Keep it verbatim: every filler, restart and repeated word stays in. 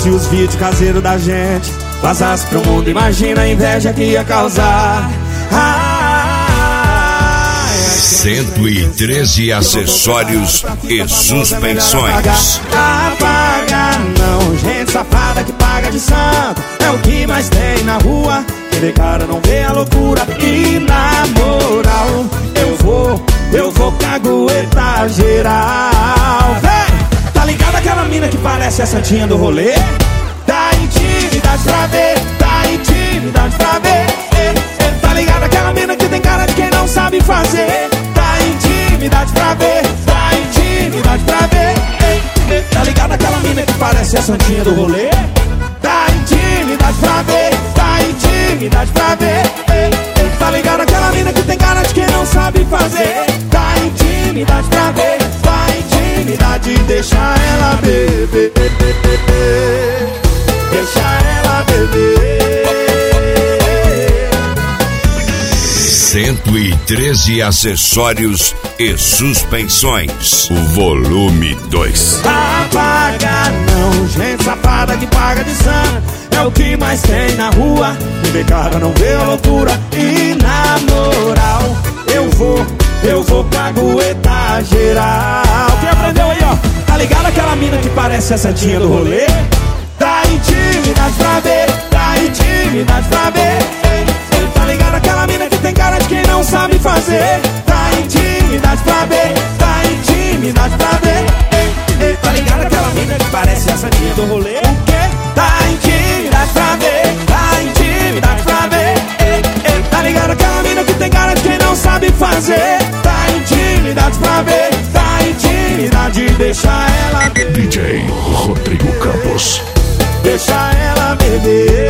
Se os vídeos caseiros da gente vazasse pro mundo, imagina a inveja que ia causar. ah, Cento e treze acessórios e suspensões. Apaga não, gente safada que paga de santo. É o que mais tem na rua. Quem vê cara não vê a loucura. E na moral, eu vou, eu vou caguetar geral. Vem! Tá ligado aquela mina que parece a santinha do rolê? Dá intimidade pra ver, dá intimidade pra ver. eh, eh, Tá ligado aquela mina que tem cara de quem não sabe fazer? Dá intimidade pra ver, dá intimidade pra ver. eh, eh, Tá ligado aquela mina que parece a santinha do rolê? Dá intimidade pra ver, dá intimidade pra ver. eh, eh, Tá ligado aquela mina que tem cara de quem não sabe fazer? Dá intimidade pra ver, dá intimidade, deixa ela beber. Deixa ela beber. Cento e treze acessórios e suspensões. O volume dois. Apaga não, gente safada que paga de santo. É o que mais tem na rua. Quem vê cara não vê a loucura. E na moral, eu vou, eu vou caguetar geral. Quem aprendeu aí, ó? Tá ligado aquela mina que parece a santinha do rolê? Dá intimidade pra ver, dá intimidade pra ver. ei, ei, Tá ligado aquela mina que tem cara de quem não sabe fazer? Dá intimidade pra ver, dá intimidade pra ver. ei, ei, Tá ligado aquela mina que parece a santinha do rolê? O quê? Dá intimidade pra ver, dá intimidade pra ver. ei, ei, Tá ligado aquela mina que tem cara de quem não sabe fazer? Dá intimidade pra ver, dá intimidade, deixa ela ver. D J Rodrigo Campos. Deixa ela beber.